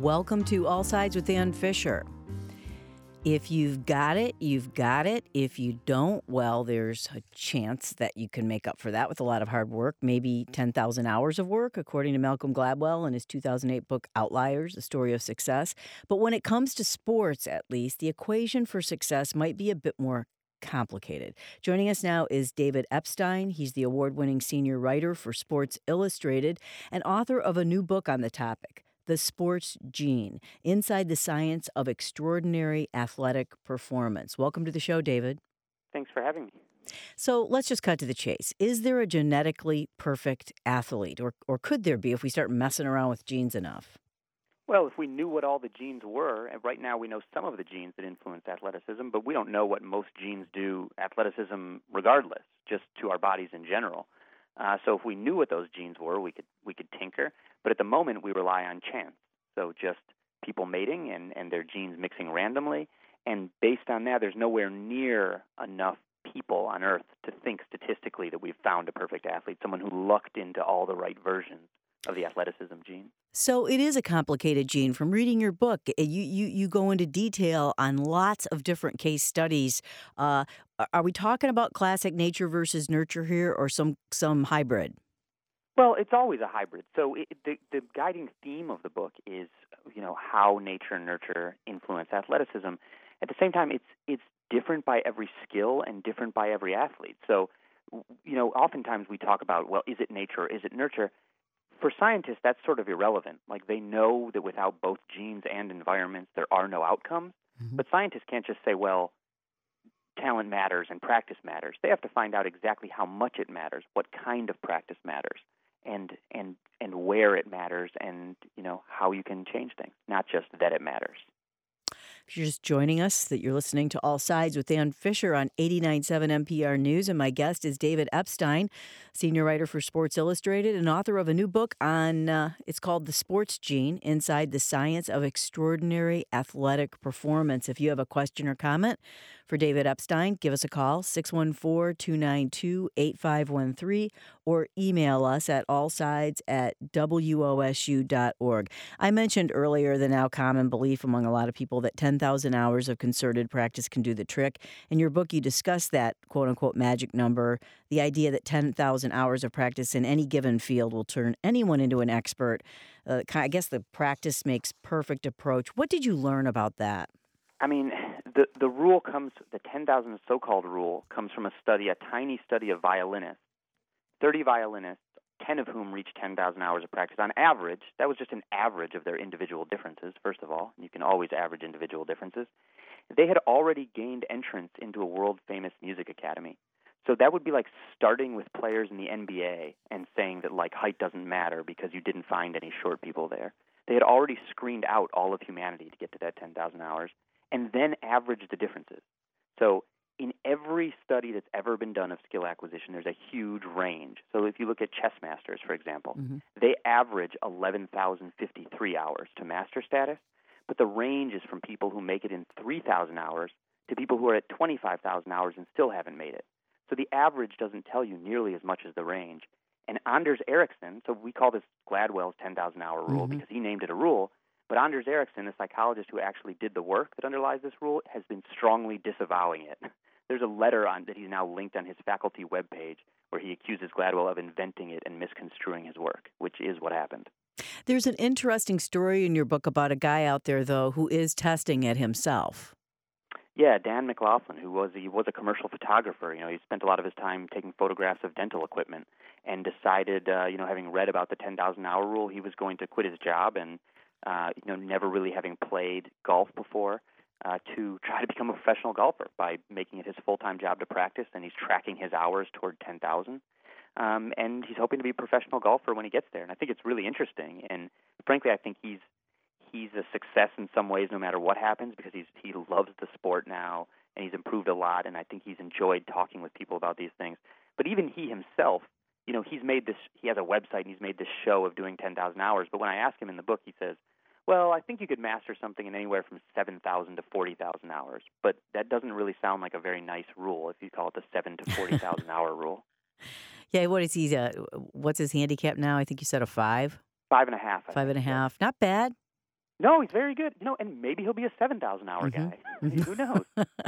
Welcome to All Sides with Ann Fisher. If you've got it, you've got it. If you don't, well, there's a chance that you can make up for that with a lot of hard work, maybe 10,000 hours of work, according to Malcolm Gladwell in his 2008 book, Outliers, A Story of Success. But when it comes to sports, at least, the equation for success might be a bit more complicated. Joining us now is David Epstein. He's the award-winning senior writer for Sports Illustrated and author of a new book on the topic, The Sports Gene, Inside the Science of Extraordinary Athletic Performance. Welcome to the show, David. Thanks for having me. So let's just cut to the chase. Is there a genetically perfect athlete, or could there be if we start messing around with genes enough? Well, if we knew what all the genes were, and right now we know some of the genes that influence athleticism, but we don't know what most genes do athleticism regardless, just to our bodies in general. So if we knew what those genes were, we could tinker. But at the moment, we rely on chance. So just people mating and their genes mixing randomly. And based on that, there's nowhere near enough people on Earth to think statistically that we've found a perfect athlete, someone who lucked into all the right versions of the athleticism gene. So it is a complicated gene. From reading your book, you go into detail on lots of different case studies. Are we talking about classic nature versus nurture here, or some hybrid? Well, it's always a hybrid. So the guiding theme of the book is, how nature and nurture influence athleticism. At the same time, it's different by every skill and different by every athlete. So, oftentimes we talk about, well, is it nature or is it nurture? For scientists, that's sort of irrelevant. Like, they know that without both genes and environments, there are no outcomes. Mm-hmm. But scientists can't just say, well, talent matters and practice matters. They have to find out exactly how much it matters, what kind of practice matters, and where it matters, and how you can change things, not just that it matters. If you're just joining us, that you're listening to All Sides with Ann Fisher on 89.7 NPR News, and my guest is David Epstein, senior writer for Sports Illustrated and author of a new book on, it's called The Sports Gene, Inside the Science of Extraordinary Athletic Performance. If you have a question or comment for David Epstein, give us a call, 614-292-8513, or email us at allsides@wosu.org. I mentioned earlier the now common belief among a lot of people that 10,000 hours of concerted practice can do the trick. In your book, you discuss that quote-unquote magic number, the idea that 10,000 hours of practice in any given field will turn anyone into an expert. I guess the practice makes perfect approach. What did you learn about that? I mean, the rule comes, the 10,000 so-called rule comes from a tiny study of violinists, 30 violinists, 10 of whom reached 10,000 hours of practice. On average, that was just an average of their individual differences, first of all. You can always average individual differences. They had already gained entrance into a world-famous music academy. So that would be like starting with players in the NBA and saying that, like, height doesn't matter because you didn't find any short people there. They had already screened out all of humanity to get to that 10,000 hours and then averaged the differences. So in every study that's ever been done of skill acquisition, there's a huge range. So if you look at chess masters, for example, they average 11,053 hours to master status, but the range is from people who make it in 3,000 hours to people who are at 25,000 hours and still haven't made it. So the average doesn't tell you nearly as much as the range. And Anders Ericsson, so we call this Gladwell's 10,000-hour rule because he named it a rule, but Anders Ericsson, the psychologist who actually did the work that underlies this rule, has been strongly disavowing it. There's a letter that he's now linked on his faculty webpage where he accuses Gladwell of inventing it and misconstruing his work, which is what happened. There's an interesting story in your book about a guy out there, though, who is testing it himself. Yeah, Dan McLaughlin, who was a commercial photographer. He spent a lot of his time taking photographs of dental equipment and decided, having read about the 10,000-hour rule, he was going to quit his job and, never really having played golf before, to try to become a professional golfer by making it his full-time job to practice, and he's tracking his hours toward 10,000. And he's hoping to be a professional golfer when he gets there. And I think it's really interesting. And frankly, I think he's a success in some ways no matter what happens because he loves the sport now, and he's improved a lot, and I think he's enjoyed talking with people about these things. But even he himself, he has a website, and he's made this show of doing 10,000 hours. But when I ask him in the book, he says, well, I think you could master something in anywhere from 7,000 to 40,000 hours. But that doesn't really sound like a very nice rule if you call it the 7 to 40,000 hour rule. Yeah, what is he? What's his handicap now? I think you said a 5? 5.5. 5.5. Not bad. No, he's very good. And maybe he'll be a 7,000-hour hmm guy. Who knows?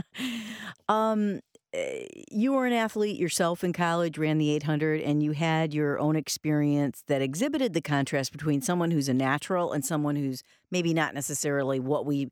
um, you were an athlete yourself in college, ran the 800, and you had your own experience that exhibited the contrast between someone who's a natural and someone who's maybe not necessarily what we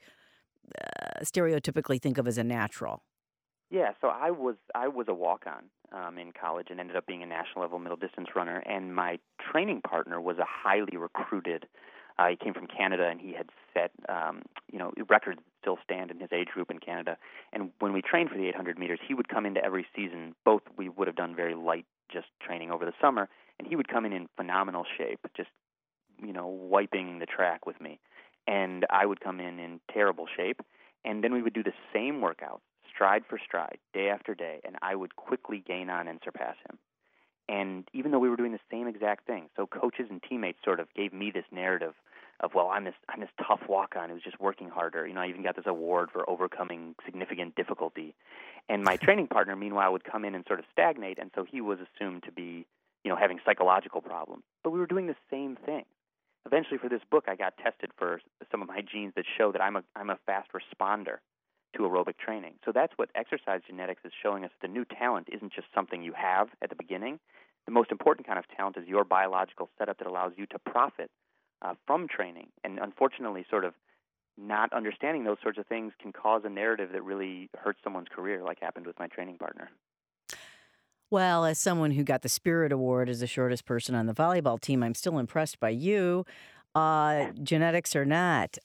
stereotypically think of as a natural. Yeah, so I was a walk-on in college and ended up being a national level middle distance runner. And my training partner was a highly recruited. He came from Canada, and he had set records that still stand in his age group in Canada. And when we trained for the 800 meters, he would come into every season. Both we would have done very light just training over the summer, and he would come in phenomenal shape, just wiping the track with me. And I would come in terrible shape. And then we would do the same workouts, stride for stride, day after day, and I would quickly gain on and surpass him. And even though we were doing the same exact thing, so coaches and teammates sort of gave me this narrative of, well, I'm this tough walk-on who's just working harder. I even got this award for overcoming significant difficulty. And my training partner, meanwhile, would come in and sort of stagnate, and so he was assumed to be, having psychological problems. But we were doing the same thing. Eventually, for this book, I got tested for some of my genes that show that I'm a fast responder to aerobic training. So that's what exercise genetics is showing us. The new talent isn't just something you have at the beginning. The most important kind of talent is your biological setup that allows you to profit from training. And unfortunately, sort of not understanding those sorts of things can cause a narrative that really hurts someone's career, like happened with my training partner. Well, as someone who got the Spirit Award as the shortest person on the volleyball team, I'm still impressed by you, genetics or not.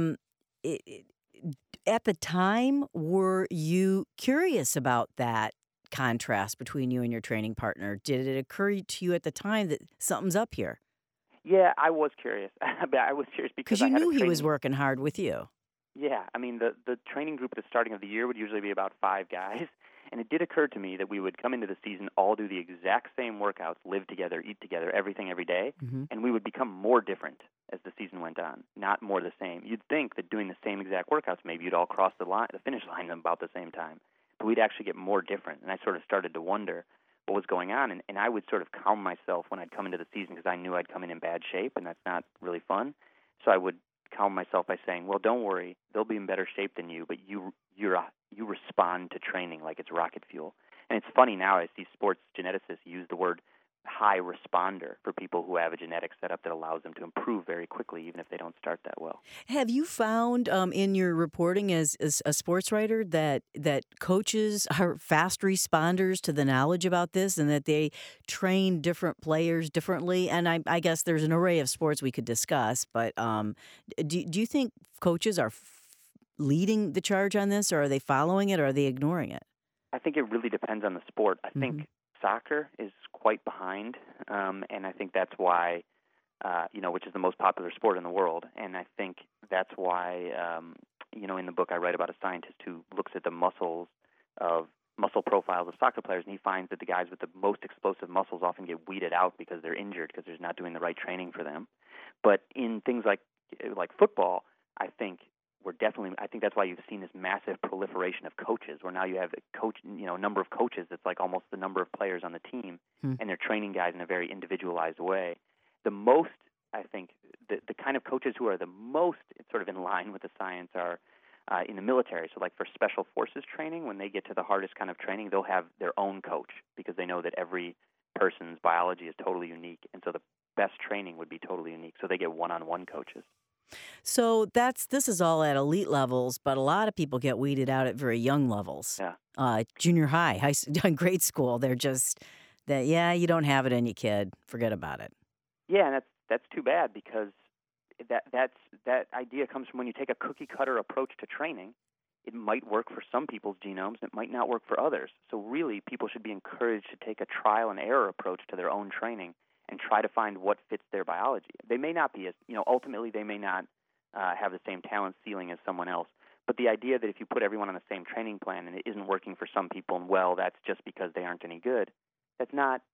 It, it- at the time, were you curious about that contrast between you and your training partner? Did it occur to you at the time that something's up here? Yeah, I was curious. I was curious Because because you I had a knew he was training. working hard with you. Yeah, I mean, the training group at the starting of the year would usually be about 5 guys, and it did occur to me that we would come into the season, all do the exact same workouts, live together, eat together, everything every day, hmm and we would become more different as the season went on, not more the same. You'd think that doing the same exact workouts, maybe you'd all cross the finish line at about the same time, but we'd actually get more different, and I sort of started to wonder what was going on, and I would sort of calm myself when I'd come into the season because I knew I'd come in bad shape, and that's not really fun. So I would calm myself by saying, "Well, don't worry, they'll be in better shape than you, but you respond to training like it's rocket fuel." And it's funny now I see sports geneticists use the word high responder for people who have a genetic setup that allows them to improve very quickly, even if they don't start that well. Have you found in your reporting as a sports writer that coaches are fast responders to the knowledge about this and that they train different players differently? And I guess there's an array of sports we could discuss, but do you think coaches are leading the charge on this, or are they following it, or are they ignoring it? I think it really depends on the sport. I hmm think soccer is quite behind, and I think that's why, which is the most popular sport in the world. And I think that's why, in the book I write about a scientist who looks at the muscle profiles of soccer players, and he finds that the guys with the most explosive muscles often get weeded out because they're injured because they're not doing the right training for them. But in things like football, I think that's why you've seen this massive proliferation of coaches, where now you have a number of coaches that's like almost the number of players on the team, Hmm. and they're training guys in a very individualized way. I think, the kind of coaches who are the most sort of in line with the science are in the military. So like for special forces training, when they get to the hardest kind of training, they'll have their own coach because they know that every person's biology is totally unique, and so the best training would be totally unique. So they get one-on-one coaches. So this is all at elite levels, but a lot of people get weeded out at very young levels. Yeah. Junior high, grade school. They're just that. Yeah, you don't have it in you, kid. Forget about it. Yeah, and that's too bad because that idea comes from when you take a cookie cutter approach to training. It might work for some people's genomes, it might not work for others. So really, people should be encouraged to take a trial and error approach to their own training and try to find what fits their biology. They may not be ultimately they may not have the same talent ceiling as someone else. But the idea that if you put everyone on the same training plan and it isn't working for some people, and that's just because they aren't any good, that's not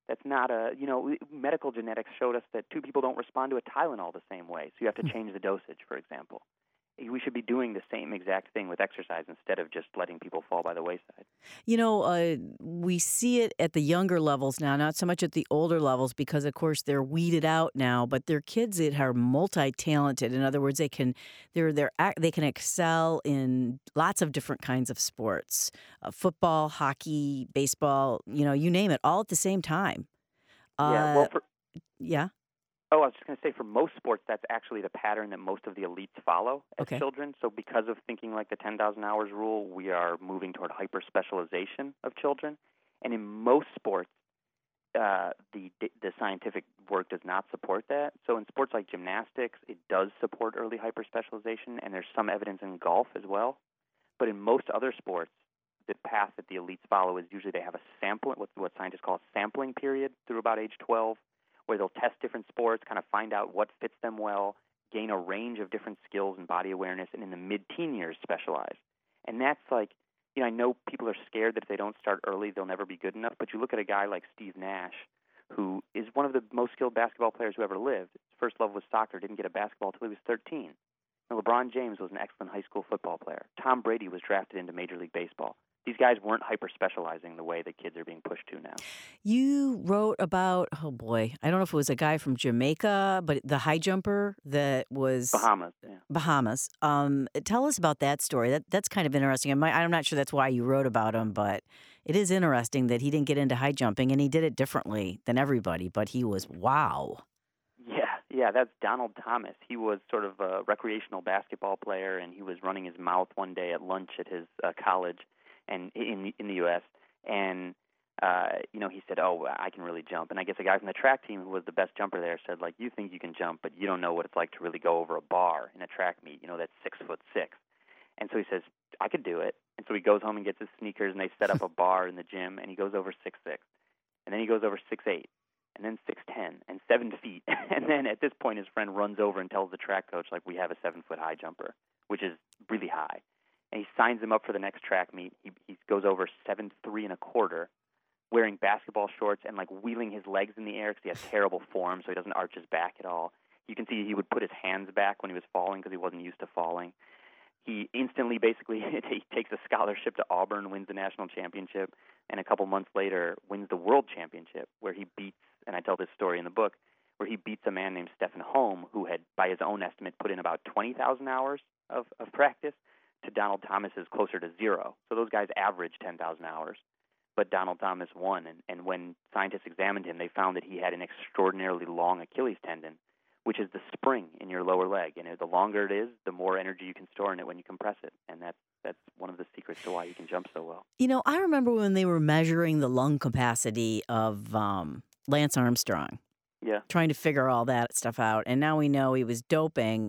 medical genetics showed us that two people don't respond to a Tylenol the same way. So you have to change the dosage, for example. we should be doing the same exact thing with exercise instead of just letting people fall by the wayside. We see it at the younger levels now, not so much at the older levels because, of course, they're weeded out now. But they're kids that are multi-talented. In other words, they can excel in lots of different kinds of sports: football, hockey, baseball. You name it, all at the same time. Yeah. Yeah. Oh, I was just going to say, for most sports, that's actually the pattern that most of the elites follow as children. So because of thinking like the 10,000 hours rule, we are moving toward hyper-specialization of children. And in most sports, the scientific work does not support that. So in sports like gymnastics, it does support early hyper-specialization, and there's some evidence in golf as well. But in most other sports, the path that the elites follow is usually they have a sample, what scientists call a sampling period through about age 12, where they'll test different sports, kind of find out what fits them well, gain a range of different skills and body awareness, and in the mid-teen years specialize. And that's like, I know people are scared that if they don't start early, they'll never be good enough, but you look at a guy like Steve Nash, who is one of the most skilled basketball players who ever lived. His first love was soccer, didn't get a basketball until he was 13. And LeBron James was an excellent high school football player. Tom Brady was drafted into Major League Baseball. These guys weren't hyper-specializing the way that kids are being pushed to now. You wrote about, I don't know if it was a guy from Jamaica, but the high jumper that was... Bahamas, yeah. Bahamas. Tell us about that story. That's kind of interesting. I'm not sure that's why you wrote about him, but it is interesting that he didn't get into high jumping, and he did it differently than everybody, but he was, wow. Yeah, that's Donald Thomas. He was sort of a recreational basketball player, and he was running his mouth one day at lunch at his college and in the U.S., and he said, I can really jump. And I guess a guy from the track team who was the best jumper there said, you think you can jump, but you don't know what it's like to really go over a bar in a track meet, that's 6'6". And so he says, I could do it. And so he goes home and gets his sneakers, and they set up a bar in the gym, and he goes over 6'6". And then he goes over 6'8", and then 6'10", and 7 feet. And then at this point, his friend runs over and tells the track coach, we have a 7-foot high jumper, which is really high. And he signs him up for the next track meet. He goes over 7'3" and a quarter, wearing basketball shorts and wheeling his legs in the air because he has terrible form, so he doesn't arch his back at all. You can see he would put his hands back when he was falling because he wasn't used to falling. He instantly basically he takes a scholarship to Auburn, wins the national championship, and a couple months later wins the world championship, where he beats, and I tell this story in the book, where he beats a man named Stephen Holm, who had, by his own estimate, put in about 20,000 hours of practice, to Donald Thomas's closer to 0. So those guys averaged 10,000 hours. But Donald Thomas won, and when scientists examined him, they found that he had an extraordinarily long Achilles tendon, which is the spring in your lower leg. And the longer it is, the more energy you can store in it when you compress it. And that's one of the secrets to why you can jump so well. I remember when they were measuring the lung capacity of Lance Armstrong. Yeah. Trying to figure all that stuff out. And now we know he was doping.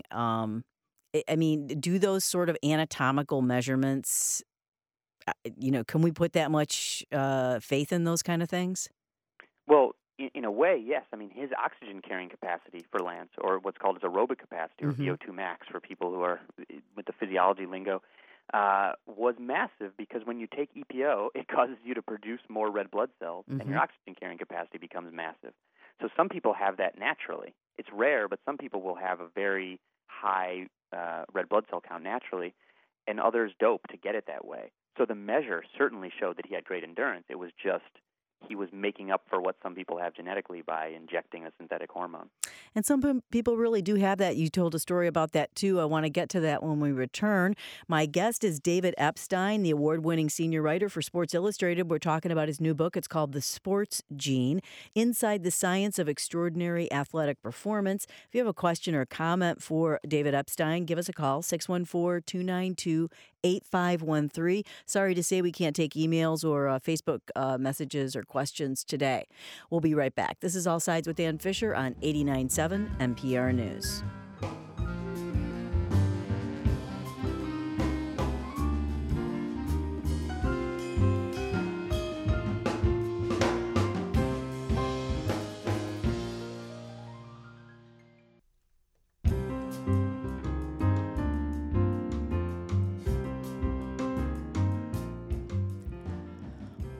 Do those sort of anatomical measurements, can we put that much faith in those kind of things? Well, in a way, yes. His oxygen carrying capacity for Lance, or what's called his aerobic capacity, or VO2 max for people who are with the physiology lingo, was massive because when you take EPO, it causes you to produce more red blood cells, and your oxygen carrying capacity becomes massive. So some people have that naturally. It's rare, but some people will have a very high red blood cell count naturally, and others dope to get it that way. So the measure certainly showed that he had great endurance. It was just he was making up for what some people have genetically by injecting a synthetic hormone. And some people really do have that. You told a story about that, too. I want to get to that when we return. My guest is David Epstein, the award-winning senior writer for Sports Illustrated. We're talking about his new book. It's called The Sports Gene, Inside the Science of Extraordinary Athletic Performance. If you have a question or comment for David Epstein, give us a call, 614-292-8513. Sorry to say we can't take emails or Facebook messages or questions today. We'll be right back. This is All Sides with Dan Fisher on 89.7 NPR News.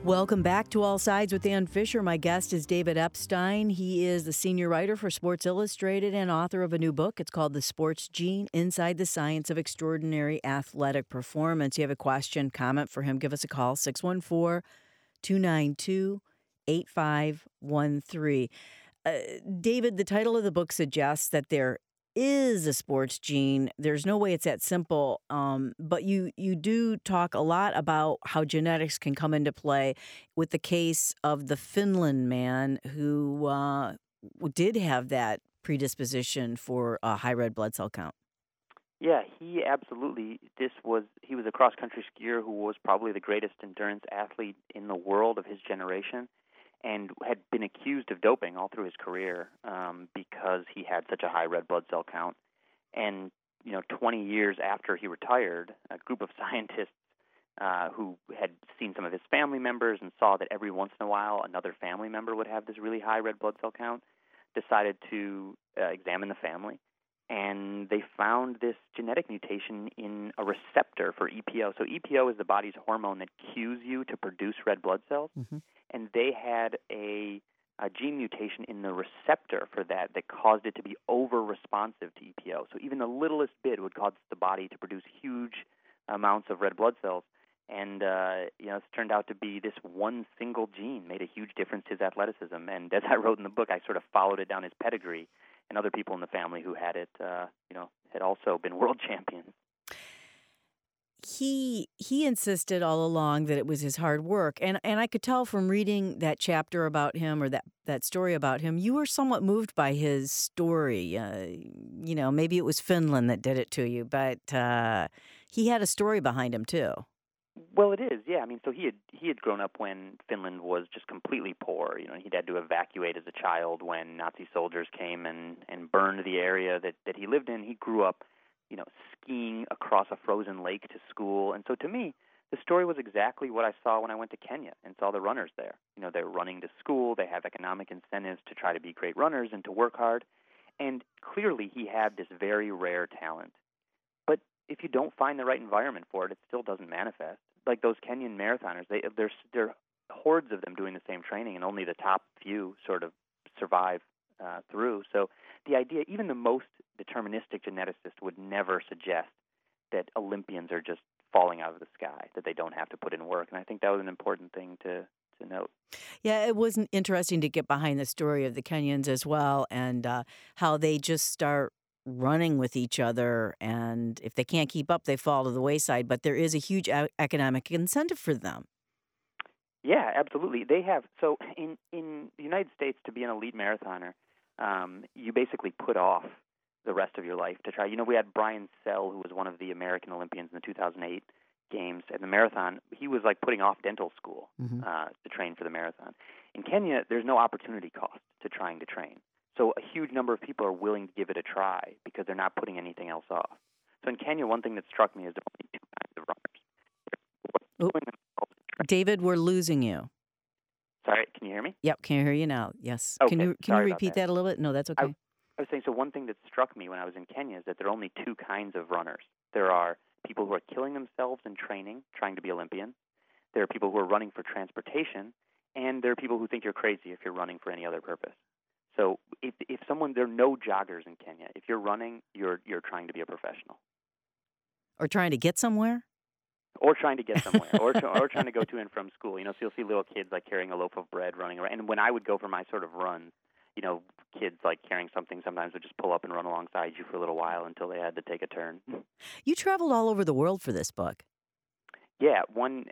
Welcome back to All Sides with Dan Fisher. My guest is David Epstein. He is the senior writer for Sports Illustrated and author of a new book. It's called The Sports Gene, Inside the Science of Extraordinary Athletic Performance. You have a question, comment for him, give us a call, 614-292-8513. David, the title of the book suggests that there is a sports gene. There's no way it's that simple. But you do talk a lot about how genetics can come into play with the case of the Finland man who did have that predisposition for a high red blood cell count. Yeah, he absolutely. He was a cross-country skier who was probably the greatest endurance athlete in the world of his generation, and had been accused of doping all through his career because he had such a high red blood cell count. And 20 years after he retired, a group of scientists who had seen some of his family members and saw that every once in a while another family member would have this really high red blood cell count, decided to examine the family. And they found this genetic mutation in a receptor for EPO. So EPO is the body's hormone that cues you to produce red blood cells. Mm-hmm. And they had a gene mutation in the receptor for that caused it to be over-responsive to EPO. So even the littlest bit would cause the body to produce huge amounts of red blood cells. And it's turned out to be this one single gene made a huge difference to his athleticism. And as I wrote in the book, I sort of followed it down his pedigree. And other people in the family who had it, had also been world champions. He insisted all along that it was his hard work. And I could tell from reading that chapter about him or that story about him, you were somewhat moved by his story. Maybe it was Finland that did it to you, but he had a story behind him too. Well, it is, yeah. I mean, so he had grown up when Finland was just completely poor. He'd had to evacuate as a child when Nazi soldiers came and burned the area that he lived in. He grew up, skiing across a frozen lake to school. And so to me, the story was exactly what I saw when I went to Kenya and saw the runners there. They're running to school. They have economic incentives to try to be great runners and to work hard. And clearly he had this very rare talent. But if you don't find the right environment for it, it still doesn't manifest. Like those Kenyan marathoners, there are hordes of them doing the same training, and only the top few sort of survive through. So the idea, even the most deterministic geneticist would never suggest that Olympians are just falling out of the sky, that they don't have to put in work. And I think that was an important thing to note. Yeah, it was interesting to get behind the story of the Kenyans as well, and how they just start running with each other, and if they can't keep up, they fall to the wayside. But there is a huge economic incentive for them. Yeah, absolutely. They have. So in the United States, to be an elite marathoner, you basically put off the rest of your life to try. We had Brian Sell, who was one of the American Olympians in the 2008 Games at the marathon. He was like putting off dental school to train for the marathon. In Kenya, there's no opportunity cost to trying to train. So a huge number of people are willing to give it a try because they're not putting anything else off. So in Kenya, one thing that struck me is there are only two kinds of runners. David, we're losing you. Sorry, can you hear me? Yep, can you hear you now? Yes. Okay, can you repeat that a little bit? No, that's okay. I was saying, so one thing that struck me when I was in Kenya is that there are only two kinds of runners. There are people who are killing themselves in training, trying to be Olympians. There are people who are running for transportation, and there are people who think you're crazy if you're running for any other purpose. So if there are no joggers in Kenya. If you're running, you're trying to be a professional. Or trying to get somewhere? Or trying to get somewhere, or trying to go to and from school. So you'll see little kids like carrying a loaf of bread running around. And when I would go for my sort of runs, kids like carrying something sometimes would just pull up and run alongside you for a little while until they had to take a turn. You traveled all over the world for this book. Yeah, one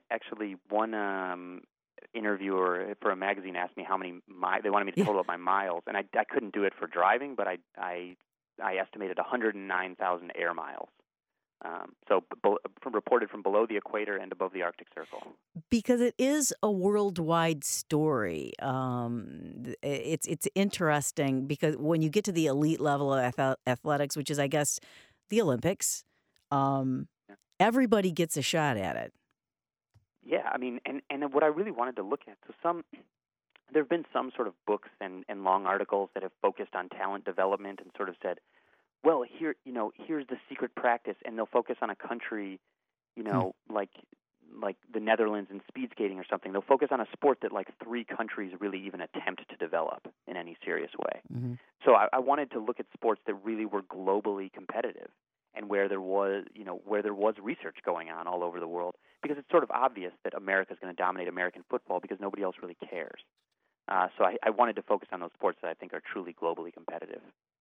interviewer for a magazine asked me how many they wanted me to total up my miles, and I couldn't do it for driving, but I estimated 109,000 air miles. So reported from below the equator and above the Arctic Circle. Because it is a worldwide story. It's interesting because when you get to the elite level of athletics, which is, I guess, the Olympics, everybody gets a shot at it. Yeah, I mean, and what I really wanted to look at, so there have been some sort of books and long articles that have focused on talent development and sort of said, well, here's the secret practice, and they'll focus on a country, like like the Netherlands in speed skating or something. They'll focus on a sport that like 3 countries really even attempt to develop in any serious way. Mm-hmm. So I wanted to look at sports that really were globally competitive and where there was research going on all over the world, because it's sort of obvious that America is going to dominate American football because nobody else really cares. So I wanted to focus on those sports that I think are truly globally competitive.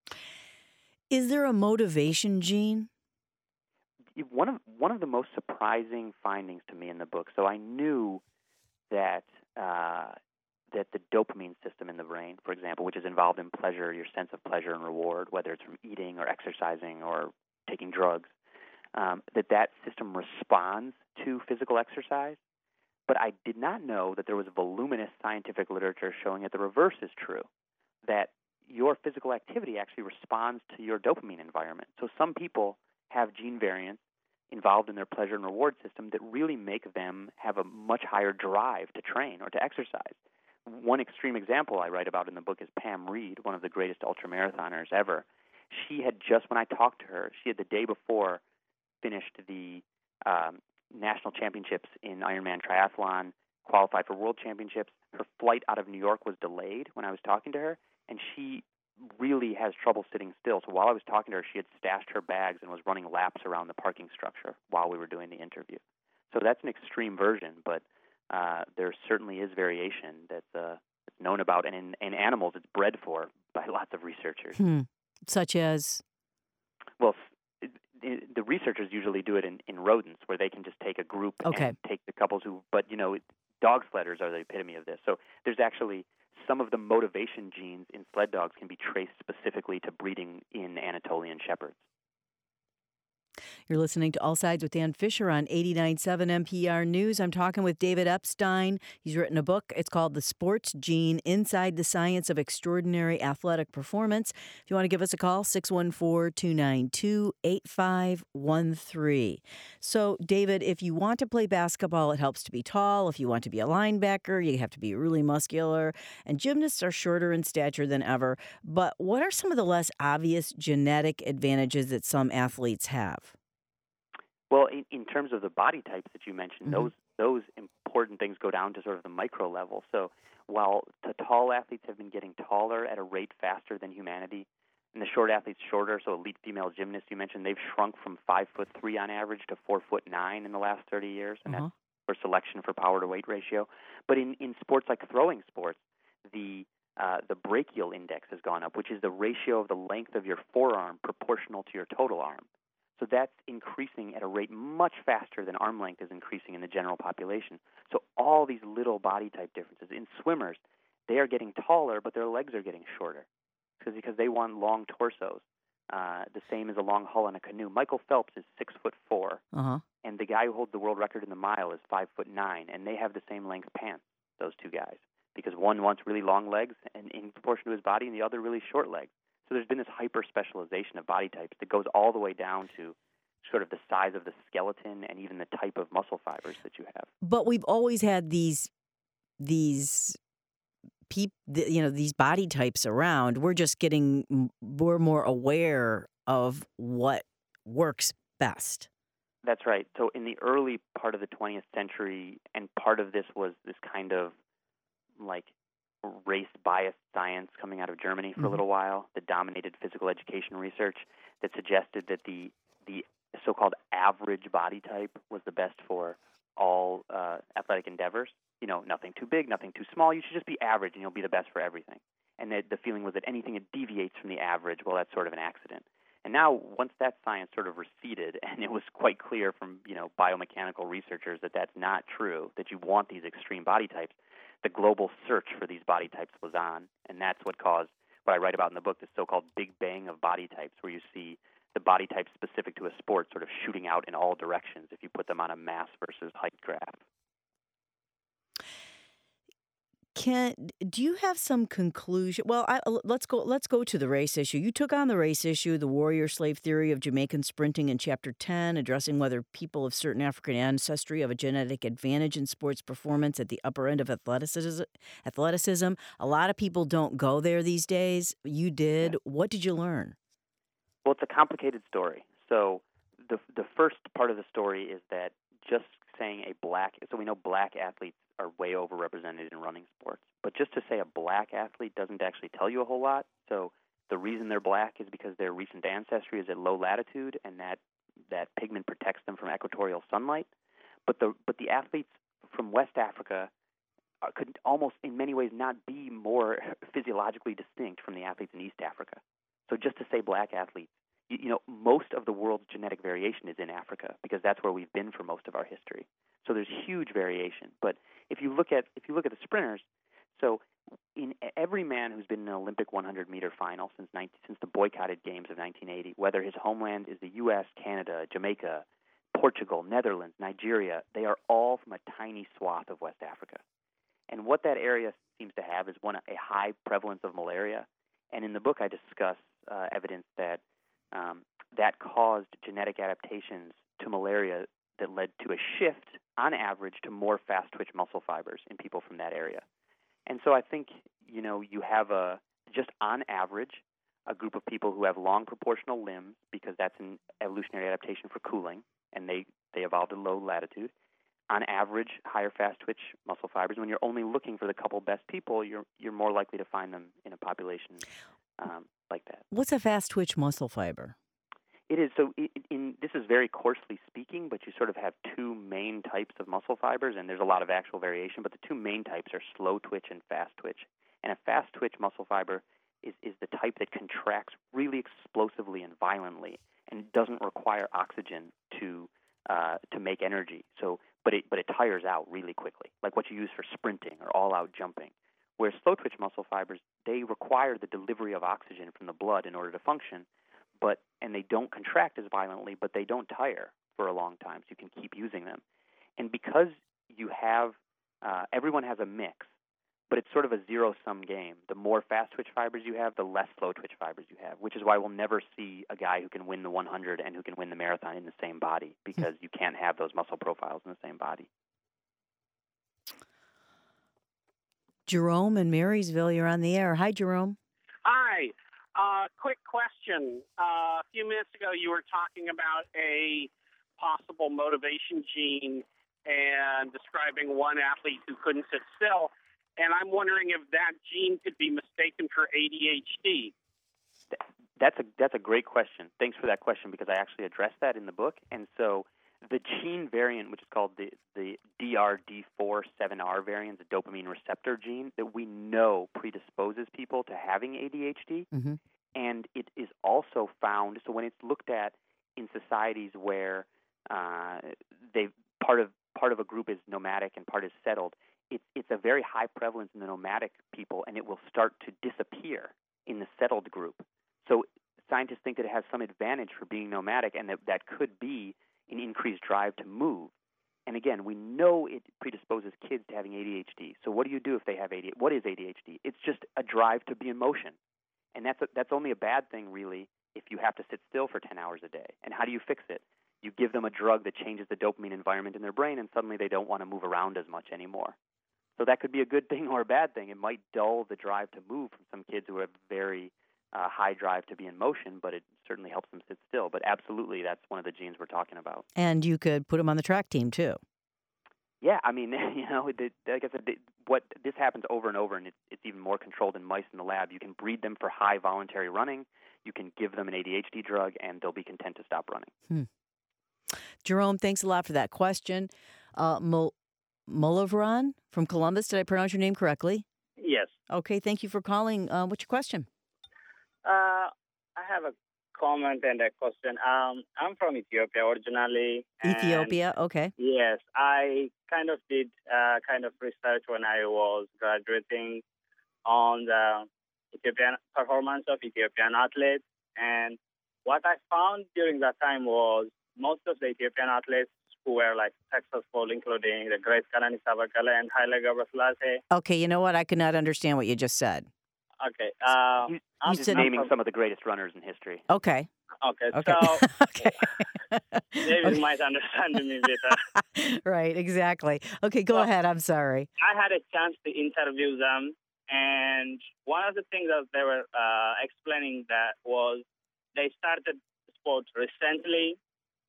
Is there a motivation gene? One of the most surprising findings to me in the book. So I knew that that the dopamine system in the brain, for example, which is involved in pleasure, your sense of pleasure and reward, whether it's from eating or exercising or taking drugs, that system responds to physical exercise. But I did not know that there was voluminous scientific literature showing that the reverse is true, that your physical activity actually responds to your dopamine environment. So some people have gene variants involved in their pleasure and reward system that really make them have a much higher drive to train or to exercise. One extreme example I write about in the book is Pam Reed, one of the greatest ultramarathoners ever. She had just, when I talked to her, she had the day before finished the national championships in Ironman triathlon, qualified for world championships. Her flight out of New York was delayed when I was talking to her, and she really has trouble sitting still. So while I was talking to her, she had stashed her bags and was running laps around the parking structure while we were doing the interview. So that's an extreme version, but there certainly is variation that's known about, and in animals it's bred for by lots of researchers. Such as? Well, the researchers usually do it in rodents, where they can just take a group and take the couples who, but dog sledders are the epitome of this. So there's actually some of the motivation genes in sled dogs can be traced specifically to breeding in Anatolian shepherds. You're listening to All Sides with Dan Fisher on 89.7 NPR News. I'm talking with David Epstein. He's written a book. It's called The Sports Gene, Inside the Science of Extraordinary Athletic Performance. If you want to give us a call, 614-292-8513. So, David, if you want to play basketball, it helps to be tall. If you want to be a linebacker, you have to be really muscular. And gymnasts are shorter in stature than ever. But what are some of the less obvious genetic advantages that some athletes have? Well, in terms of the body types that you mentioned, those important things go down to sort of the micro level. So while the tall athletes have been getting taller at a rate faster than humanity, and the short athletes shorter, so elite female gymnasts you mentioned, they've shrunk from 5'3" on average to 4'9" in the last 30 years, and that's for selection for power to weight ratio. But in sports like throwing sports, the brachial index has gone up, which is the ratio of the length of your forearm proportional to your total arm. So that's increasing at a rate much faster than arm length is increasing in the general population. So all these little body type differences. In swimmers, they are getting taller, but their legs are getting shorter because they want long torsos. The same as a long hull on a canoe. Michael Phelps is 6'4", and the guy who holds the world record in the mile is 5'9", and they have the same length pants, those two guys, because one wants really long legs and in proportion to his body, and the other really short legs. So there's been this hyper-specialization of body types that goes all the way down to sort of the size of the skeleton and even the type of muscle fibers that you have. But we've always had these body types around. We're more aware of what works best. That's right. So in the early part of the 20th century, and part of this was this kind of like race-biased science coming out of Germany for a little while that dominated physical education research, that suggested that the so-called average body type was the best for all athletic endeavors. Nothing too big, nothing too small. You should just be average, and you'll be the best for everything. And the feeling was that anything that deviates from the average, well, that's sort of an accident. And now, once that science sort of receded, and it was quite clear from biomechanical researchers that that's not true, that you want these extreme body types, the global search for these body types was on, and that's what caused what I write about in the book, the so-called Big Bang of body types, where you see the body types specific to a sport sort of shooting out in all directions if you put them on a mass versus height graph. Do you have some conclusion? Well, let's go to the race issue. You took on the race issue, the warrior-slave theory of Jamaican sprinting in Chapter 10, addressing whether people of certain African ancestry have a genetic advantage in sports performance at the upper end of athleticism. A lot of people don't go there these days. You did. What did you learn? Well, it's a complicated story. So the first part of the story is that just saying so we know black athletes are way overrepresented in running sports, but just to say a black athlete doesn't actually tell you a whole lot. So the reason they're black is because their recent ancestry is at low latitude, and that pigment protects them from equatorial sunlight. But the athletes from West Africa could almost, in many ways, not be more physiologically distinct from the athletes in East Africa. So just to say black athletes, most of the world's genetic variation is in Africa because that's where we've been for most of our history. So there's huge variation. But if you look at the sprinters, so in every man who's been in an Olympic 100-meter final since the boycotted games of 1980, whether his homeland is the U.S., Canada, Jamaica, Portugal, Netherlands, Nigeria, they are all from a tiny swath of West Africa. And what that area seems to have is a high prevalence of malaria. And in the book, I discuss evidence that that caused genetic adaptations to malaria that led to a shift, on average, to more fast-twitch muscle fibers in people from that area. And so I think, you have just on average, a group of people who have long proportional limbs because that's an evolutionary adaptation for cooling, and they evolved at low latitude. On average, higher fast-twitch muscle fibers. When you're only looking for the couple best people, you're more likely to find them in a population like that. What's a fast-twitch muscle fiber? It is. So this is very coarsely speaking, but you sort of have two main types of muscle fibers, and there's a lot of actual variation, but the two main types are slow twitch and fast twitch. And a fast twitch muscle fiber is the type that contracts really explosively and violently and doesn't require oxygen to make energy. But it tires out really quickly, like what you use for sprinting or all-out jumping. Whereas slow twitch muscle fibers, they require the delivery of oxygen from the blood in order to function, and they don't contract as violently, but they don't tire for a long time, so you can keep using them. And because you have, everyone has a mix, but it's sort of a zero-sum game. The more fast-twitch fibers you have, the less slow-twitch fibers you have, which is why we'll never see a guy who can win the 100 and who can win the marathon in the same body, because you can't have those muscle profiles in the same body. Jerome in Marysville, you're on the air. Hi, Jerome. Hi. Quick question. A few minutes ago, you were talking about a possible motivation gene and describing one athlete who couldn't sit still. And I'm wondering if that gene could be mistaken for ADHD. That's a great question. Thanks for that question, because I actually addressed that in the book. And so the gene variant, which is called the DRD4-7R variant, the dopamine receptor gene, that we know predisposes people to having ADHD. Mm-hmm. And it is also found, so when it's looked at in societies where part of a group is nomadic and part is settled, it's a very high prevalence in the nomadic people, and it will start to disappear in the settled group. So scientists think that it has some advantage for being nomadic, and that could be an increased drive to move. And again, we know it predisposes kids to having ADHD. So what do you do if they have ADHD? What is ADHD? It's just a drive to be in motion. And that's only a bad thing, really, if you have to sit still for 10 hours a day. And how do you fix it? You give them a drug that changes the dopamine environment in their brain, and suddenly they don't want to move around as much anymore. So that could be a good thing or a bad thing. It might dull the drive to move from some kids who have very high drive to be in motion, but it certainly helps them sit still. But absolutely, that's one of the genes we're talking about. And you could put them on the track team, too. Yeah, I mean, like I said, this happens over and over, and it's even more controlled in mice in the lab. You can breed them for high voluntary running. You can give them an ADHD drug, and they'll be content to stop running. Jerome, thanks a lot for that question. Molovran from Columbus, did I pronounce your name correctly? Yes. Okay, thank you for calling. What's your question? I have a comment and a question. I'm from Ethiopia originally. Ethiopia, okay. Yes, I kind of did research when I was graduating on the Ethiopian performance of Ethiopian athletes. And what I found during that time was most of the Ethiopian athletes who were successful, including the great Qananiisa Beqqele and Haile Gebrselassie. Okay, you know what? I could not understand what you just said. Okay. I'm just naming some of the greatest runners in history. Okay. Okay. So okay. David might understand me better. Right, exactly. Okay, go ahead. I'm sorry. I had a chance to interview them, and one of the things that they were explaining that was they started sport recently,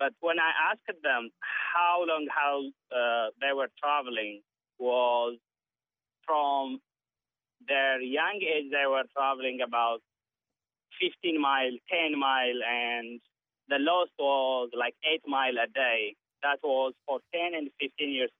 But when I asked them how they were traveling, was from their young age, they were traveling about 15 mile, 10 mile, and the lowest was like 8 mile a day. That was for 10 and 15 years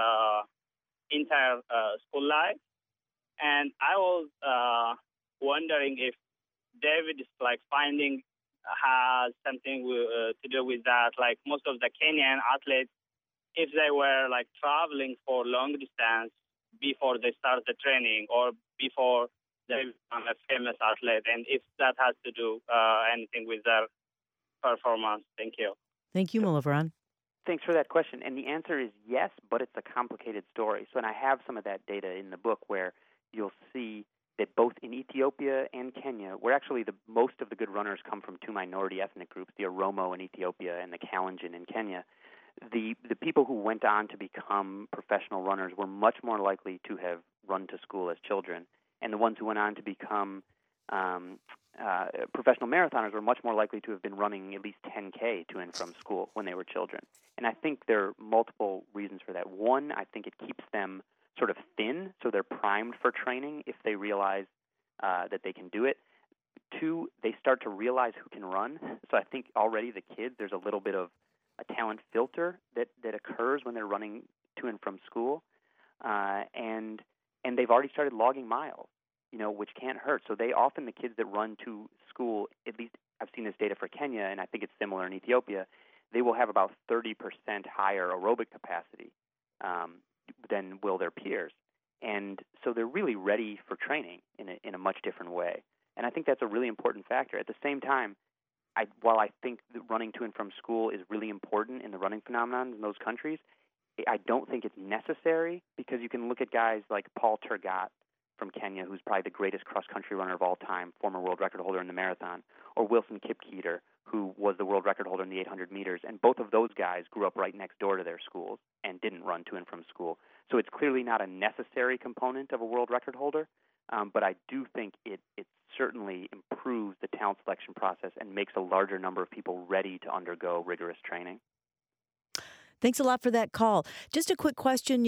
entire school life. And I was wondering if David's like finding has something to do with that. Like most of the Kenyan athletes, if they were like traveling for long distance before they start the training or before they become a famous athlete, and if that has to do anything with their performance. Thank you. Thank you, Mulavran. Thanks for that question. And the answer is yes, but it's a complicated story. So, and I have some of that data in the book where you'll see that both in Ethiopia and Kenya, where actually most of the good runners come from two minority ethnic groups, the Oromo in Ethiopia and the Kalenjin in Kenya, the people who went on to become professional runners were much more likely to have run to school as children. And the ones who went on to become professional marathoners were much more likely to have been running at least 10K to and from school when they were children. And I think there are multiple reasons for that. One, I think it keeps them sort of thin, so they're primed for training if they realize that they can do it. Two, they start to realize who can run. So I think already the kids, there's a little bit of a talent filter that occurs when they're running to and from school. And they've already started logging miles, which can't hurt. So the kids that run to school, at least I've seen this data for Kenya, and I think it's similar in Ethiopia, they will have about 30% higher aerobic capacity than will their peers. And so they're really ready for training in a much different way. And I think that's a really important factor. At the same time, while I think that running to and from school is really important in the running phenomenon in those countries, I don't think it's necessary, because you can look at guys like Paul Tergat from Kenya, who's probably the greatest cross-country runner of all time, former world record holder in the marathon, or Wilson Kipketer, who was the world record holder in the 800 meters. And both of those guys grew up right next door to their schools and didn't run to and from school. So it's clearly not a necessary component of a world record holder, but I do think it certainly improves the talent selection process and makes a larger number of people ready to undergo rigorous training. Thanks a lot for that call. Just a quick question.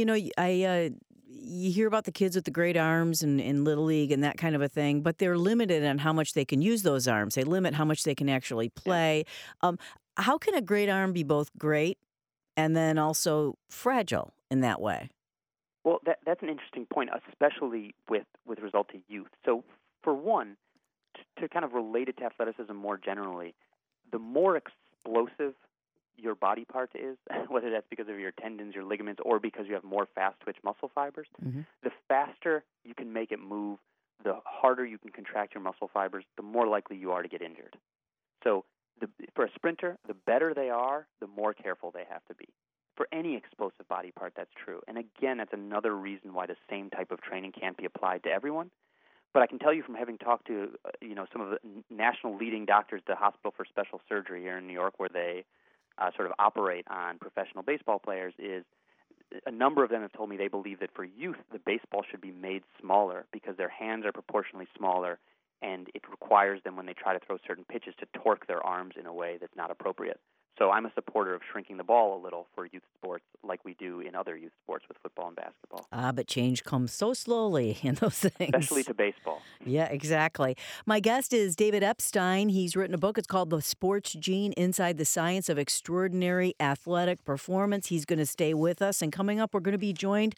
You hear about the kids with the great arms in Little League and that kind of a thing, but they're limited on how much they can use those arms. They limit how much they can actually play. How can a great arm be both great and then also fragile in that way? Well, that's an interesting point, especially with result to youth. So, for one, to kind of relate it to athleticism more generally, the more explosive your body part is, whether that's because of your tendons, your ligaments, or because you have more fast-twitch muscle fibers, the faster you can make it move, the harder you can contract your muscle fibers, the more likely you are to get injured. So for a sprinter, the better they are, the more careful they have to be. For any explosive body part, that's true. And again, that's another reason why the same type of training can't be applied to everyone. But I can tell you from having talked to some of the national leading doctors at the Hospital for Special Surgery here in New York, where they sort of operate on professional baseball players, is a number of them have told me they believe that for youth, the baseball should be made smaller because their hands are proportionally smaller, and it requires them, when they try to throw certain pitches, to torque their arms in a way that's not appropriate. So I'm a supporter of shrinking the ball a little for youth sports like we do in other youth sports with football and basketball. But change comes so slowly in those things. Especially to baseball. Yeah, exactly. My guest is David Epstein. He's written a book. It's called The Sports Gene: Inside the Science of Extraordinary Athletic Performance. He's going to stay with us. And coming up, we're going to be joined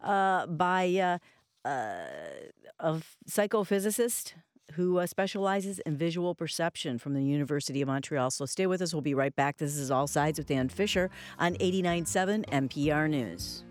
by a psychophysicist who specializes in visual perception from the University of Montreal. So stay with us. We'll be right back. This is All Sides with Dan Fisher on 89.7 NPR News.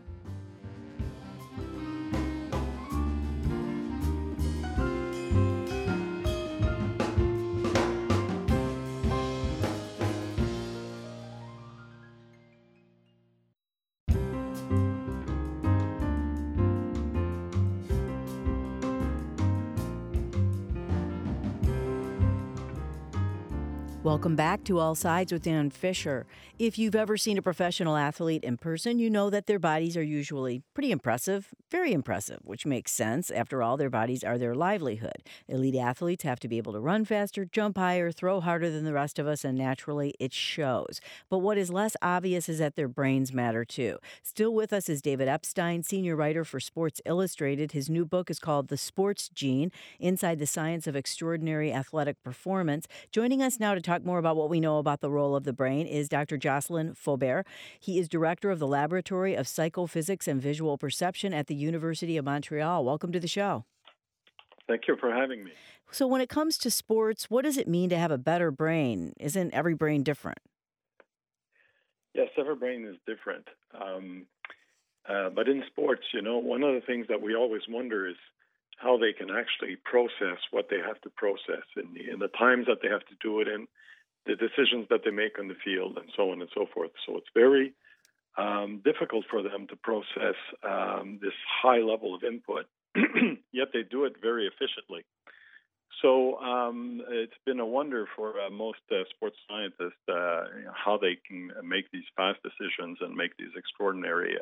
Welcome back to All Sides with Dan Fisher. If you've ever seen a professional athlete in person, you know that their bodies are usually pretty impressive, very impressive, which makes sense. After all, their bodies are their livelihood. Elite athletes have to be able to run faster, jump higher, throw harder than the rest of us, and naturally, it shows. But what is less obvious is that their brains matter too. Still with us is David Epstein, senior writer for Sports Illustrated. His new book is called The Sports Gene: Inside the Science of Extraordinary Athletic Performance. Joining us now to talk more about what we know about the role of the brain is Dr. Jocelyn Faubert. He is director of the Laboratory of Psychophysics and Visual Perception at the University of Montreal. Welcome to the show. Thank you for having me. So when it comes to sports, what does it mean to have a better brain? Isn't every brain different? Yes, every brain is different. But in sports, one of the things that we always wonder is how they can actually process what they have to process in the times that they have to do it in, the decisions that they make on the field, and so on and so forth. So it's very difficult for them to process this high level of input, yet they do it very efficiently. So it's been a wonder for most sports scientists how they can make these fast decisions and make these extraordinary,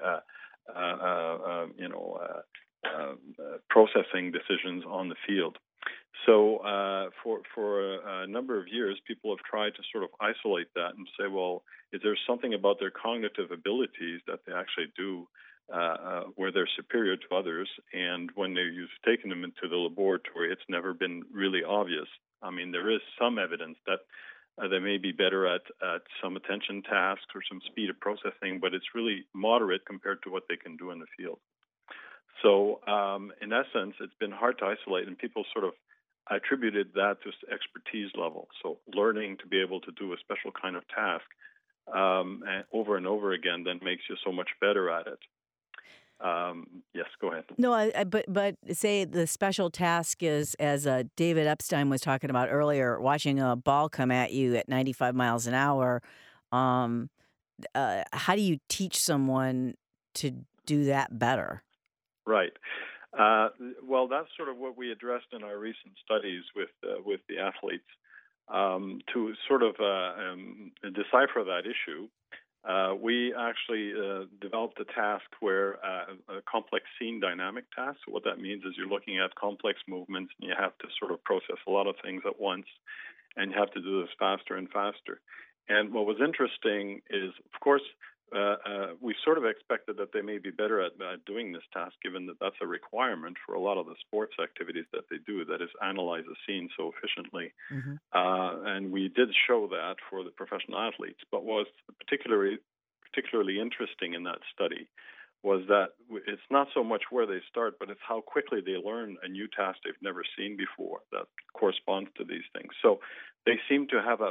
processing decisions on the field. So for a number of years, people have tried to sort of isolate that and say, well, is there something about their cognitive abilities that they actually do where they're superior to others? And when you've taken them into the laboratory, it's never been really obvious. I mean, there is some evidence that they may be better at some attention tasks or some speed of processing, but it's really moderate compared to what they can do in the field. So in essence, it's been hard to isolate, and people sort of attributed that to expertise level. So learning to be able to do a special kind of task over and over again then makes you so much better at it. Yes, go ahead. No, but say the special task is, as David Epstein was talking about earlier, watching a ball come at you at 95 miles an hour. How do you teach someone to do that better? Right. Well, that's sort of what we addressed in our recent studies with the athletes to sort of decipher that issue. We actually developed a task where a complex scene dynamic task. So what that means is you're looking at complex movements and you have to sort of process a lot of things at once, and you have to do this faster and faster. And what was interesting is, of course, we sort of expected that they may be better at doing this task, given that that's a requirement for a lot of the sports activities that they do, that is analyze a scene so efficiently. Mm-hmm. And we did show that for the professional athletes. But what was particularly interesting in that study was that it's not so much where they start, but it's how quickly they learn a new task they've never seen before that corresponds to these things. So they seem to have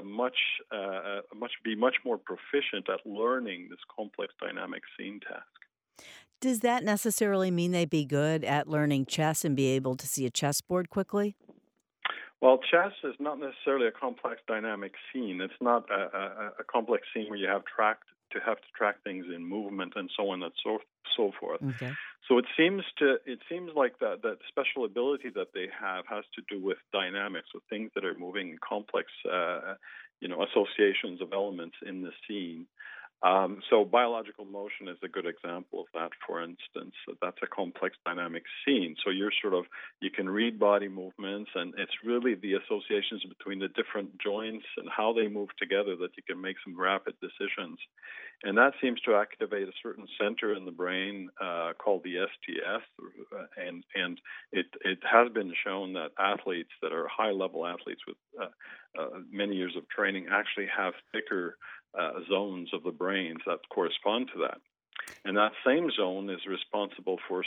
be much more proficient at learning this complex dynamic scene task. Does that necessarily mean they'd be good at learning chess and be able to see a chessboard quickly? Well, chess is not necessarily a complex dynamic scene. It's not a complex scene where you have to track things in movement and so on and so forth. Okay. So it seems like that special ability that they have has to do with dynamics, with things that are moving in complex associations of elements in the scene. So biological motion is a good example of that, for instance. That's a complex dynamic scene. So you can read body movements, and it's really the associations between the different joints and how they move together that you can make some rapid decisions. And that seems to activate a certain center in the brain called the STS, and it has been shown that athletes that are high-level athletes with many years of training actually have thicker zones of the brains that correspond to that. And that same zone is responsible for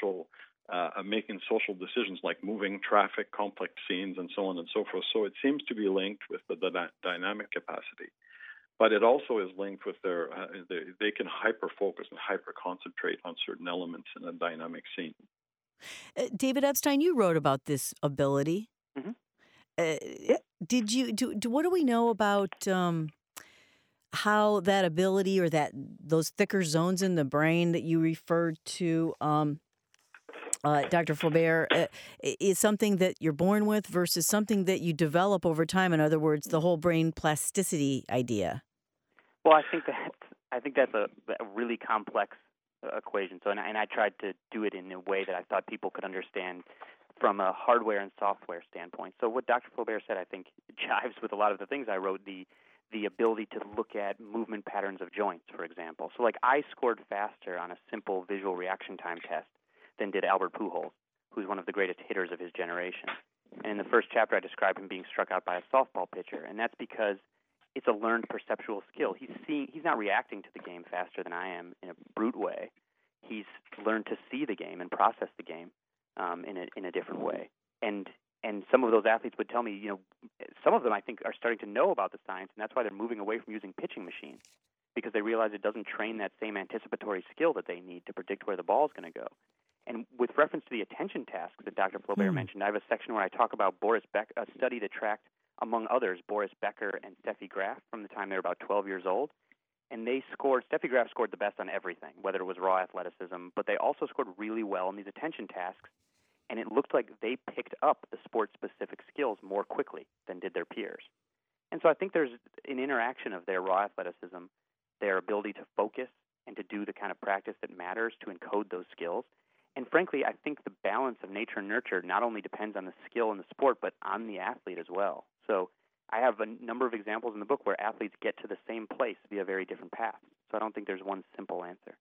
making social decisions like moving traffic, complex scenes, and so on and so forth. So it seems to be linked with the dynamic capacity. But it also is linked with they can hyper-focus and hyper-concentrate on certain elements in a dynamic scene. David Epstein, you wrote about this ability. Mm-hmm. What do we know about how that ability or those thicker zones in the brain that you referred to Dr. Flaubert, is something that you're born with versus something that you develop over time. In other words, the whole brain plasticity idea. Well, I think that's a really complex equation. So, and I tried to do it in a way that I thought people could understand from a hardware and software standpoint. So, what Dr. Flaubert said, I think, jives with a lot of the things I wrote. The ability to look at movement patterns of joints, for example. So, like, I scored faster on a simple visual reaction time test than did Albert Pujols, who's one of the greatest hitters of his generation. And in the first chapter, I describe him being struck out by a softball pitcher, and that's because it's a learned perceptual skill. He's not reacting to the game faster than I am in a brute way. He's learned to see the game and process the game in a different way. And some of those athletes would tell me, some of them I think are starting to know about the science, and that's why they're moving away from using pitching machines, because they realize it doesn't train that same anticipatory skill that they need to predict where the ball is going to go. And with reference to the attention tasks that Dr. Flaubert mentioned, I have a section where I talk about Boris Becker, a study that tracked, among others, Boris Becker and Steffi Graf from the time they were about 12 years old. And Steffi Graf scored the best on everything, whether it was raw athleticism, but they also scored really well in these attention tasks. And it looked like they picked up the sport-specific skills more quickly than did their peers. And so I think there's an interaction of their raw athleticism, their ability to focus and to do the kind of practice that matters to encode those skills. And frankly, I think the balance of nature and nurture not only depends on the skill in the sport, but on the athlete as well. So I have a number of examples in the book where athletes get to the same place via very different paths. So I don't think there's one simple answer.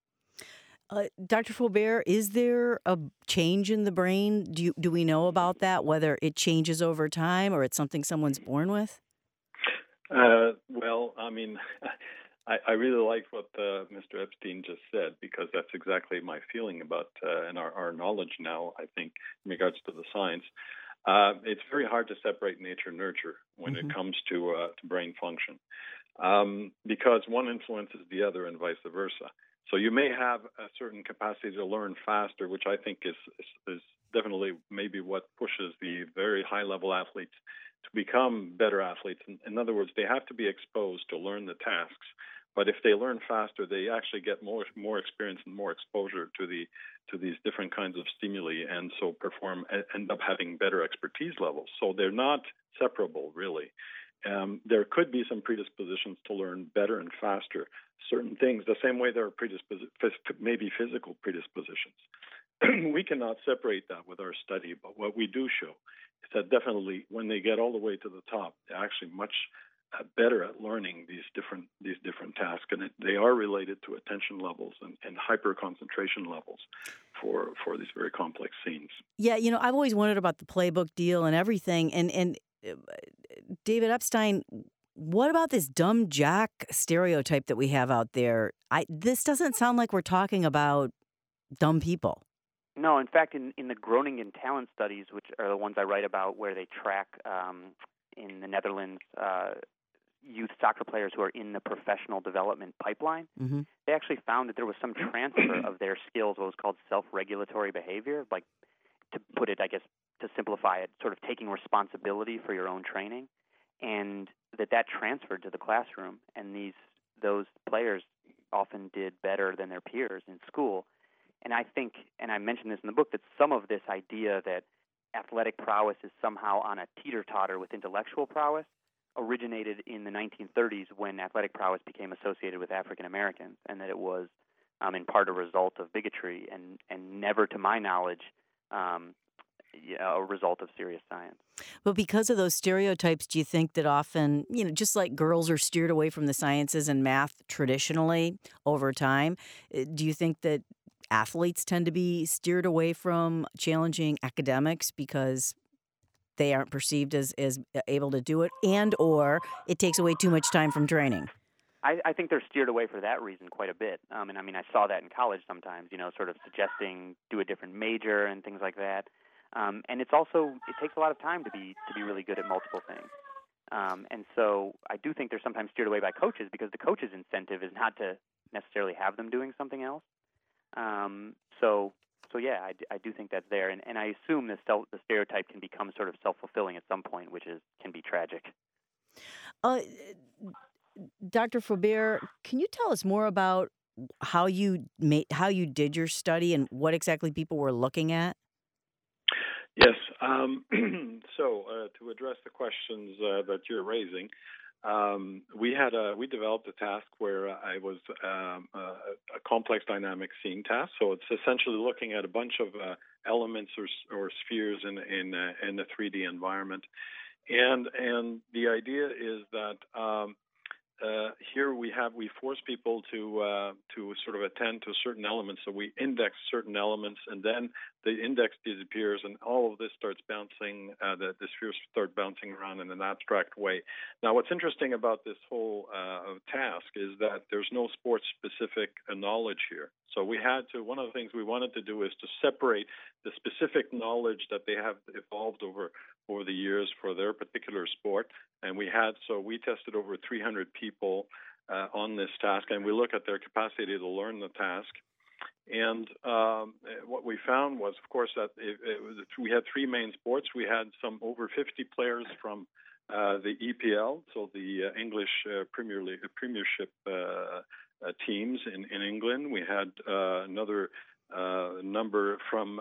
Dr. Flaubert, is there a change in the brain? Do we know about that, whether it changes over time or it's something someone's born with? Well, I mean, I really like what Mr. Epstein just said, because that's exactly my feeling about and our knowledge now, I think, in regards to the science. It's very hard to separate nature and nurture when it comes to brain function, because one influences the other and vice versa. So you may have a certain capacity to learn faster, which I think is definitely maybe what pushes the very high-level athletes to become better athletes. In other words, they have to be exposed to learn the tasks. But if they learn faster, they actually get more experience and more exposure to these different kinds of stimuli, and so end up having better expertise levels. So they're not separable, really. There could be some predispositions to learn better and faster certain things, the same way there are maybe physical predispositions. We cannot separate that with our study, but what we do show is that definitely when they get all the way to the top, they're actually much better at learning these different tasks, and they are related to attention levels and hyper concentration levels for these very complex scenes. Yeah, I've always wondered about the playbook deal and everything. And David Epstein, what about this dumb jock stereotype that we have out there? This doesn't sound like we're talking about dumb people. No, in fact, in the Groningen talent studies, which are the ones I write about, where they track in the Netherlands youth soccer players who are in the professional development pipeline, they actually found that there was some transfer of their skills, what was called self-regulatory behavior, like, to put it, I guess, to simplify it, sort of taking responsibility for your own training, and that transferred to the classroom, and those players often did better than their peers in school. And I think, and I mentioned this in the book, that some of this idea that athletic prowess is somehow on a teeter-totter with intellectual prowess originated in the 1930s when athletic prowess became associated with African Americans, and that it was in part a result of bigotry and never, to my knowledge, a result of serious science. But because of those stereotypes, do you think that often, just like girls are steered away from the sciences and math traditionally over time, do you think that athletes tend to be steered away from challenging academics because they aren't perceived as able to do it, and or it takes away too much time from training? I think they're steered away for that reason quite a bit. And I mean, I saw that in college sometimes, sort of suggesting do a different major and things like that. And it takes a lot of time to be really good at multiple things. And so I do think they're sometimes steered away by coaches because the coach's incentive is not to necessarily have them doing something else. So yeah, I do think that's there, and I assume the stereotype can become sort of self-fulfilling at some point, which can be tragic. Dr. Flaubert, can you tell us more about how you did your study and what exactly people were looking at? Yes. So to address the questions that you're raising, we developed a task where I was a complex dynamic scene task. So it's essentially looking at a bunch of elements or spheres in a 3D environment, and the idea is that here we force people to sort of attend to certain elements. So we index certain elements, and then the index disappears, and all of this starts bouncing. The spheres start bouncing around in an abstract way. Now, what's interesting about this whole task is that there's no sports-specific knowledge here. So one of the things we wanted to do is to separate the specific knowledge that they have evolved over the years for their particular sport. And we tested over 300 people on this task, and we look at their capacity to learn the task. And what we found was, of course, that we had three main sports. We had some over 50 players from the EPL, so the English Premiership teams in England. We had another number from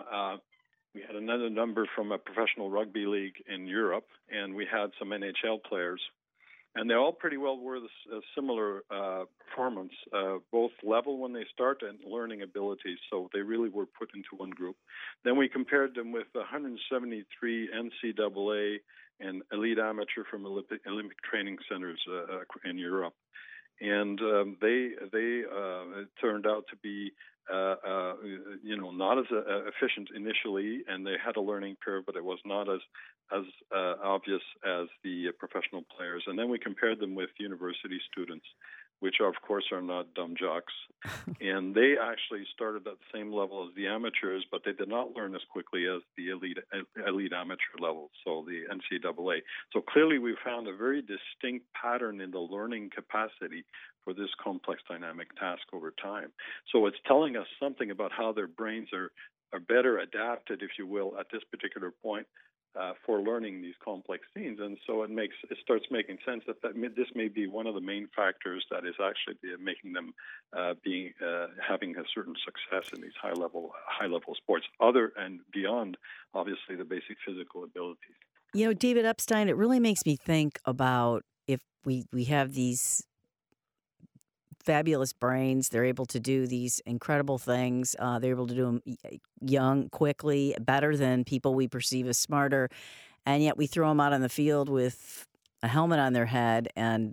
a professional rugby league in Europe, and we had some NHL players. And they all pretty well were a similar performance, both level when they start and learning abilities. So they really were put into one group. Then we compared them with 173 NCAA and elite amateur from Olympic training centers in Europe. And they turned out to be not as efficient initially, and they had a learning curve, but it was not as obvious as the professional players. And then we compared them with university students, which of course are not dumb jocks. And they actually started at the same level as the amateurs, but they did not learn as quickly as the elite amateur level, so the NCAA. So clearly we found a very distinct pattern in the learning capacity for this complex dynamic task over time. So it's telling us something about how their brains are better adapted, if you will, at this particular point for learning these complex scenes. And so it starts making sense that this may be one of the main factors that is actually making them having a certain success in these high level sports, other and beyond, obviously, the basic physical abilities. You know, David Epstein, it really makes me think about if we have these fabulous brains. They're able to do these incredible things. They're able to do them young, quickly, better than people we perceive as smarter. And yet we throw them out on the field with a helmet on their head. And,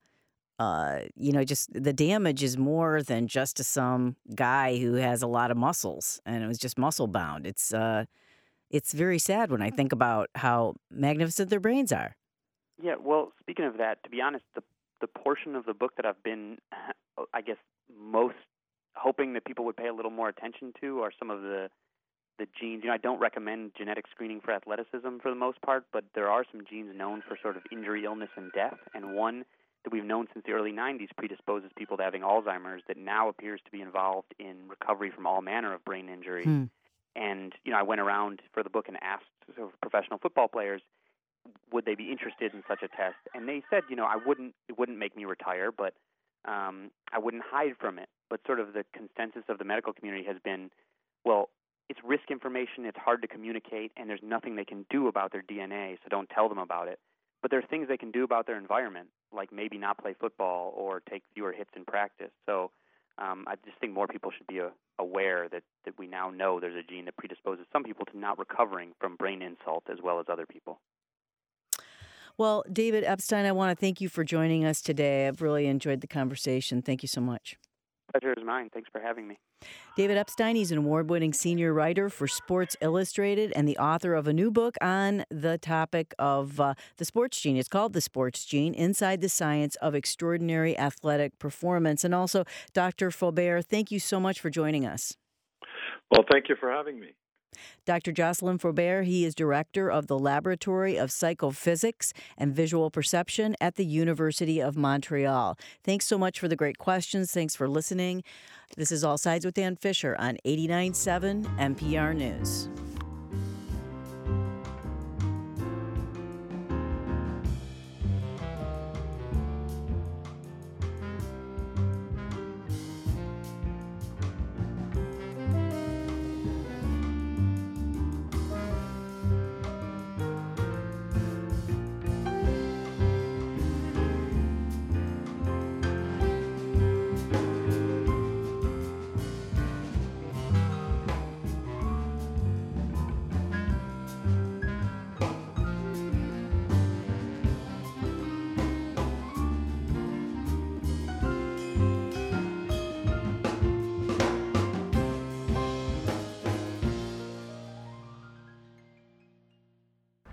just the damage is more than just to some guy who has a lot of muscles and it was just muscle bound. It's very sad when I think about how magnificent their brains are. Yeah, well, speaking of that, to be honest, the portion of the book that I've been, I guess, most hoping that people would pay a little more attention to are some of the genes. I don't recommend genetic screening for athleticism for the most part, but there are some genes known for sort of injury, illness, and death, and one that we've known since the early 90s predisposes people to having Alzheimer's that now appears to be involved in recovery from all manner of brain injury. And, I went around for the book and asked sort of professional football players, would they be interested in such a test? And they said, it wouldn't make me retire, but I wouldn't hide from it. But sort of the consensus of the medical community has been, well, it's risk information, it's hard to communicate, and there's nothing they can do about their DNA, so don't tell them about it. But there are things they can do about their environment, like maybe not play football or take fewer hits in practice. So I just think more people should be aware that we now know there's a gene that predisposes some people to not recovering from brain insult as well as other people. Well, David Epstein, I want to thank you for joining us today. I've really enjoyed the conversation. Thank you so much. Pleasure is mine. Thanks for having me. David Epstein, he's an award-winning senior writer for Sports Illustrated and the author of a new book on the topic of the sports gene. It's called The Sports Gene, Inside the Science of Extraordinary Athletic Performance. And also, Dr. Faubert, thank you so much for joining us. Well, thank you for having me. Dr. Jocelyn Faubert, he is director of the Laboratory of Psychophysics and Visual Perception at the University of Montreal. Thanks so much for the great questions. Thanks for listening. This is All Sides with Dan Fisher on 89.7 NPR News.